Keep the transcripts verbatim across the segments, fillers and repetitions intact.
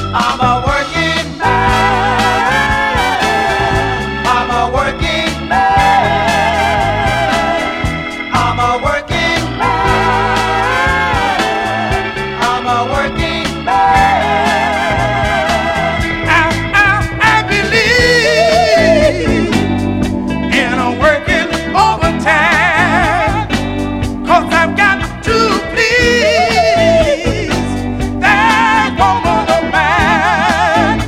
I'm a working man. I'm a working man. I'm a working man. I'm a working man. I, I, I believe in a working overtime, 'cause I've got to please that woman of mine.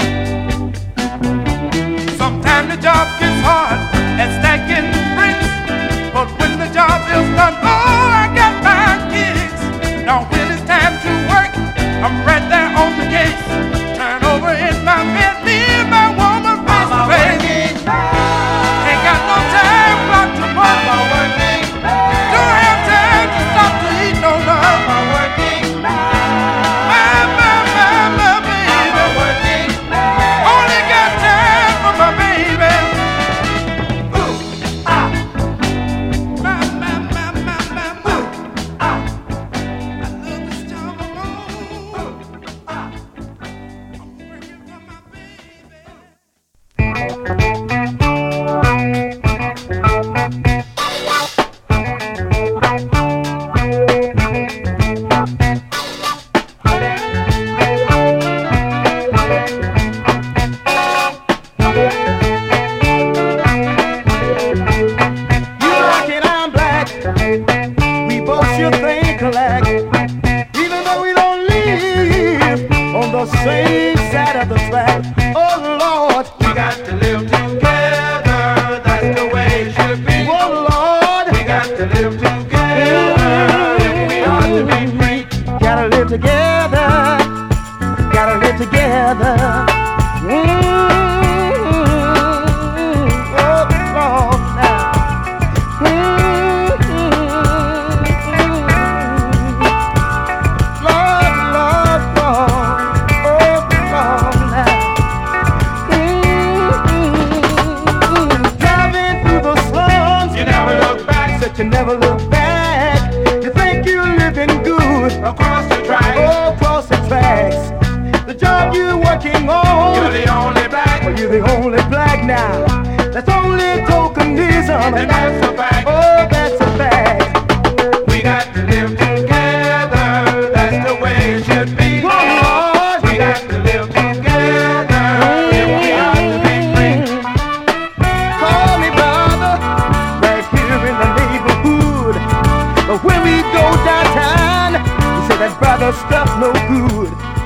Sometimes the job gets hard and stacking bricks, but when the job is done, oh, I got my kicks. Now when it's time to work, I'm right there on the case. Turn over in my bed, me and my woman face to face. Ain't got no time clock to work. I'm a working man. Don't have time to stop to eat no lunch. I'm a working man. My, my, my, my baby. I'm a working man. Only got time for my baby. Ooh, ah. My, my, my, my, my, my. Ooh, ah. I love this job I'm on. Ooh, ah. I'm working for my You black and I'm black. We both should think alike. Even though we don't live on the same side of the track. Oh Lord, We got to live together, that's the way it should be. oh Lord, We got to live together if we are to be free. gotta live together. Gotta live together. Mm-hmm. Oh Lord, now. Mm-hmm. Lord, Lord, Lord. Oh Lord, now. Mm-hmm. Driving through the slums, You never look back said you never look back. You think you're living good. across the track. Oh, across the tracks. The job you're working on. You're the only black, Well, you're the only black now. That's only tokenism. and that's a fact. Oh, that's a fact. We got to live together, that's the way it should be. Oh, Lord. We got to live together if we are to be free. Call me brother, right here in the neighborhood. But when we go downtown, you say that brother stuff no good.